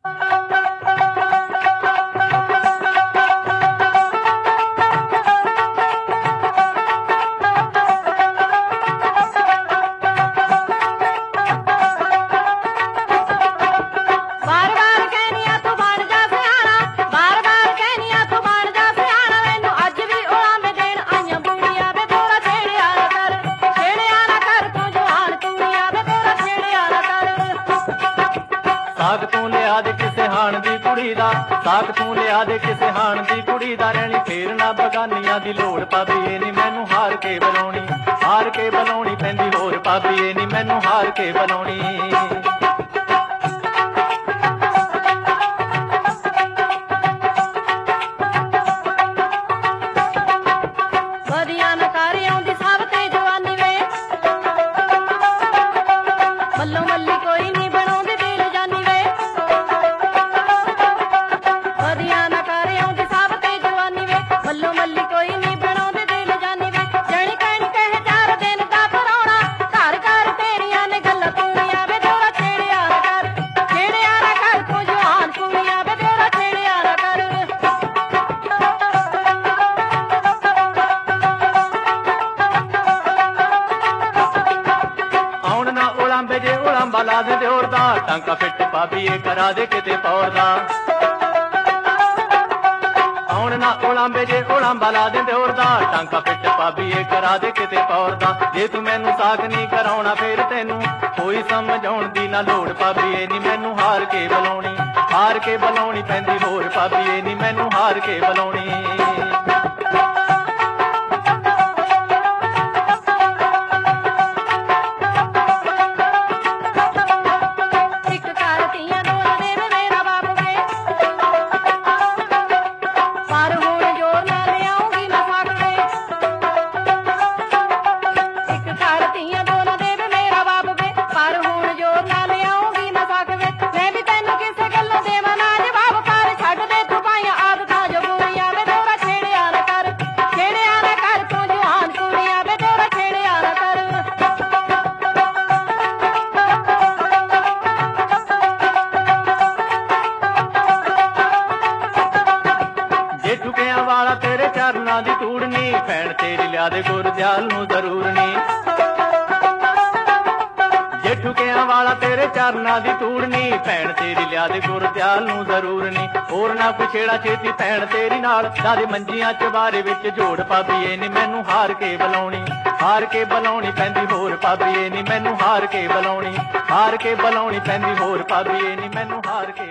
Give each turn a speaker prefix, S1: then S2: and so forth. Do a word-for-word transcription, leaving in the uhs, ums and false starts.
S1: साग तू लिया दे किसे हाण दी कुड़ी दा, साग तू लिया दे किसे हाण दी कुड़ी दा, रहनी फेर ना बगानियां दी लोड़ भाबीए नी मैनू हार के बुलाउणी, हार के बुलाउणी पैंदी होर भाबीए नी मैनू हार के बुलाउणी। ला दे दिओर दा टांका फिट भाबीए करा दे किते पौर दा, आउण ना ओलांबे जे ओलांबा ला दे दिओर दा टांका फिट भाबीए करा दे किते पौर दा। जे तू मैनू साग नहीं कराउणा फेर तैनू कोई समझाउण दी ना लोड़ भाबीए नी मैनू हार के बुलाउणी, हार के बुलाउणी पैंदी होर भाबीए नी मैनू हार के बुलाउणी। वाला तेरे चरना दी तूड़नी, भैन तेरी लिया दे गुरदयाल नू जरूर नी। जे ठुकिया वाला तेरे चरना दी तूड़नी, भैन तेरी लिया दे गुरदयाल नू जरूर नी। होर ना कोई छेड़ा छेती भैन तेरी नाल, नाले मंजियां चबारे विच जोड़ भाबीए नी मैनू हार के बुलाउणी, हार के बुलाउणी पैंदी होर भाबीए नी मैनू हार के बुलाउणी, हार के बुलाउणी पैंदी होर भाबीए नी मैनू हार के